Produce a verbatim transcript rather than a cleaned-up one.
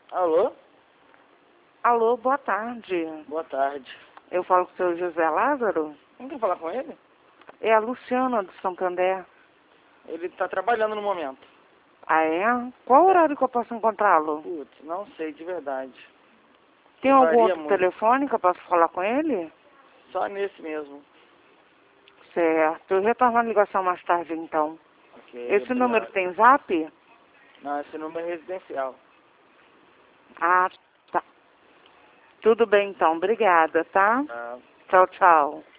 Alô? Alô, boa tarde. Boa tarde. Eu falo com o senhor José Lázaro? Não quer falar com ele? É a Luciana do Santander. Ele tá trabalhando no momento. Ah, é? Qual horário que eu posso encontrá-lo? Putz, não sei de verdade. Tem algum Varia outro muito. telefone que eu posso falar com ele? Só nesse mesmo. Certo. Eu retorno a ligação mais tarde, então. Ok, Esse obrigado. número tem zap? Não, esse número é residencial. Ah, tá. Tudo bem, então. Obrigada, tá? Ah. Tchau, tchau.